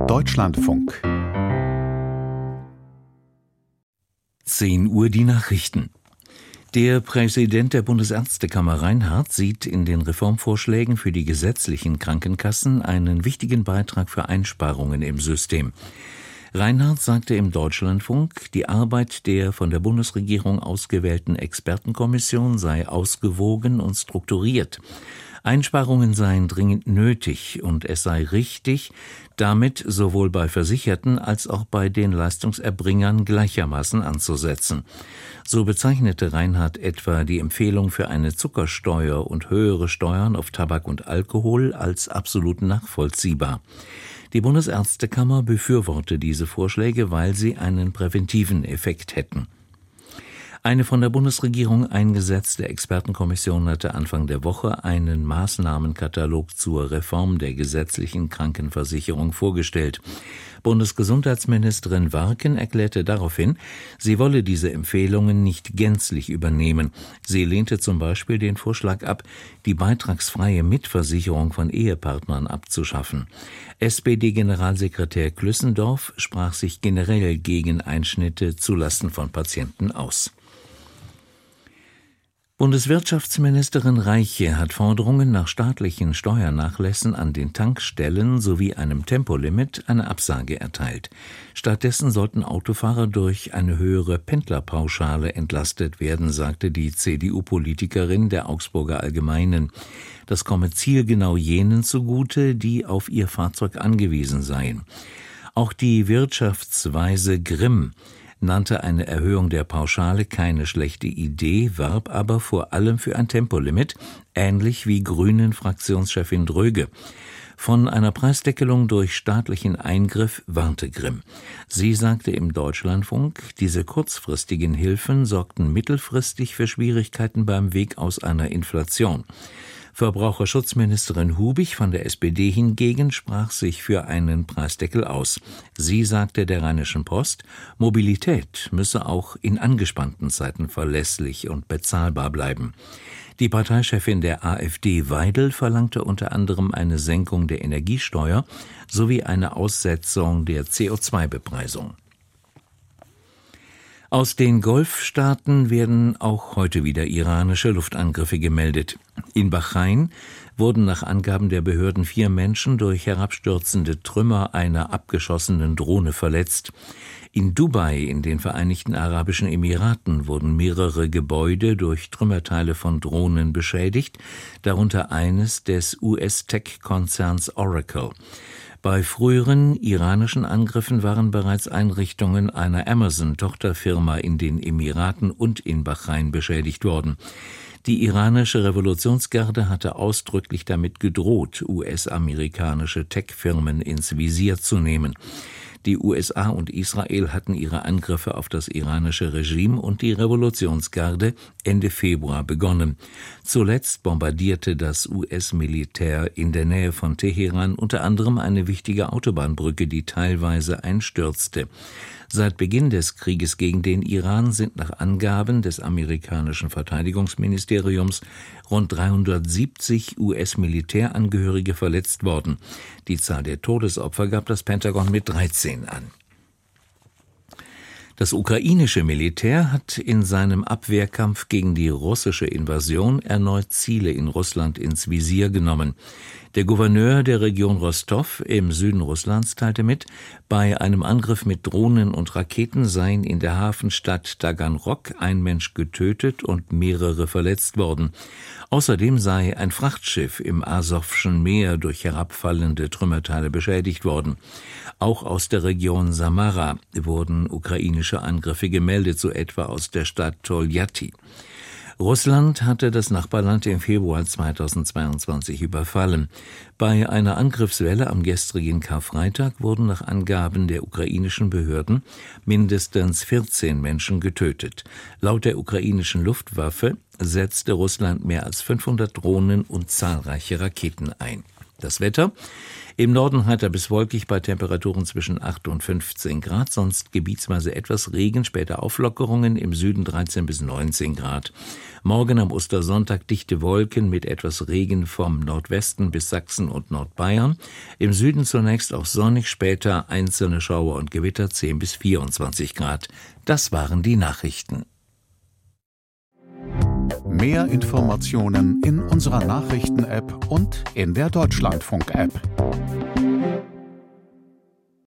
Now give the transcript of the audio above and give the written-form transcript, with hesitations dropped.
Deutschlandfunk. 10 Uhr die Nachrichten. Der Präsident der Bundesärztekammer Reinhardt sieht in den Reformvorschlägen für die gesetzlichen Krankenkassen einen wichtigen Beitrag für Einsparungen im System. Reinhardt sagte im Deutschlandfunk, die Arbeit der von der Bundesregierung ausgewählten Expertenkommission sei ausgewogen und strukturiert. Einsparungen seien dringend nötig und es sei richtig, damit sowohl bei Versicherten als auch bei den Leistungserbringern gleichermaßen anzusetzen. So bezeichnete Reinhardt etwa die Empfehlung für eine Zuckersteuer und höhere Steuern auf Tabak und Alkohol als absolut nachvollziehbar. Die Bundesärztekammer befürworte diese Vorschläge, weil sie einen präventiven Effekt hätten. Eine von der Bundesregierung eingesetzte Expertenkommission hatte Anfang der Woche einen Maßnahmenkatalog zur Reform der gesetzlichen Krankenversicherung vorgestellt. Bundesgesundheitsministerin Warken erklärte daraufhin, sie wolle diese Empfehlungen nicht gänzlich übernehmen. Sie lehnte zum Beispiel den Vorschlag ab, die beitragsfreie Mitversicherung von Ehepartnern abzuschaffen. SPD-Generalsekretär Klüssendorf sprach sich generell gegen Einschnitte zulasten von Patienten aus. Bundeswirtschaftsministerin Reiche hat Forderungen nach staatlichen Steuernachlässen an den Tankstellen sowie einem Tempolimit eine Absage erteilt. Stattdessen sollten Autofahrer durch eine höhere Pendlerpauschale entlastet werden, sagte die CDU-Politikerin der Augsburger Allgemeinen. Das komme zielgenau jenen zugute, die auf ihr Fahrzeug angewiesen seien. Auch die Wirtschaftsweise Grimm nannte eine Erhöhung der Pauschale keine schlechte Idee, warb aber vor allem für ein Tempolimit, ähnlich wie Grünen-Fraktionschefin Dröge. Von einer Preisdeckelung durch staatlichen Eingriff warnte Grimm. Sie sagte im Deutschlandfunk, diese kurzfristigen Hilfen sorgten mittelfristig für Schwierigkeiten beim Weg aus einer Inflation. Verbraucherschutzministerin Hubig von der SPD hingegen sprach sich für einen Preisdeckel aus. Sie sagte der Rheinischen Post, Mobilität müsse auch in angespannten Zeiten verlässlich und bezahlbar bleiben. Die Parteichefin der AfD Weidel verlangte unter anderem eine Senkung der Energiesteuer sowie eine Aussetzung der CO2-Bepreisung. Aus den Golfstaaten werden auch heute wieder iranische Luftangriffe gemeldet. In Bahrain wurden nach Angaben der Behörden 4 Menschen durch herabstürzende Trümmer einer abgeschossenen Drohne verletzt. In Dubai, in den Vereinigten Arabischen Emiraten, wurden mehrere Gebäude durch Trümmerteile von Drohnen beschädigt, darunter eines des US-Tech-Konzerns Oracle. Bei früheren iranischen Angriffen waren bereits Einrichtungen einer Amazon-Tochterfirma in den Emiraten und in Bahrain beschädigt worden. Die iranische Revolutionsgarde hatte ausdrücklich damit gedroht, US-amerikanische Tech-Firmen ins Visier zu nehmen. Die USA und Israel hatten ihre Angriffe auf das iranische Regime und die Revolutionsgarde Ende Februar begonnen. Zuletzt bombardierte das US-Militär in der Nähe von Teheran unter anderem eine wichtige Autobahnbrücke, die teilweise einstürzte. Seit Beginn des Krieges gegen den Iran sind nach Angaben des amerikanischen Verteidigungsministeriums rund 370 US-Militärangehörige verletzt worden. Die Zahl der Todesopfer gab das Pentagon mit 13 an. Das ukrainische Militär hat in seinem Abwehrkampf gegen die russische Invasion erneut Ziele in Russland ins Visier genommen. Der Gouverneur der Region Rostow im Süden Russlands teilte mit, bei einem Angriff mit Drohnen und Raketen seien in der Hafenstadt Taganrog ein Mensch getötet und mehrere verletzt worden. Außerdem sei ein Frachtschiff im Asowschen Meer durch herabfallende Trümmerteile beschädigt worden. Auch aus der Region Samara wurden ukrainische Angriffe gemeldet, so etwa aus der Stadt Toljatti. Russland hatte das Nachbarland im Februar 2022 überfallen. Bei einer Angriffswelle am gestrigen Karfreitag wurden nach Angaben der ukrainischen Behörden mindestens 14 Menschen getötet. Laut der ukrainischen Luftwaffe setzte Russland mehr als 500 Drohnen und zahlreiche Raketen ein. Das Wetter: Im Norden heiter bis wolkig bei Temperaturen zwischen 8 und 15 Grad, sonst gebietsweise etwas Regen, später Auflockerungen, im Süden 13 bis 19 Grad. Morgen am Ostersonntag dichte Wolken mit etwas Regen vom Nordwesten bis Sachsen und Nordbayern. Im Süden zunächst auch sonnig, später einzelne Schauer und Gewitter 10 bis 24 Grad. Das waren die Nachrichten. Mehr Informationen in unserer Nachrichten-App und in der Deutschlandfunk-App.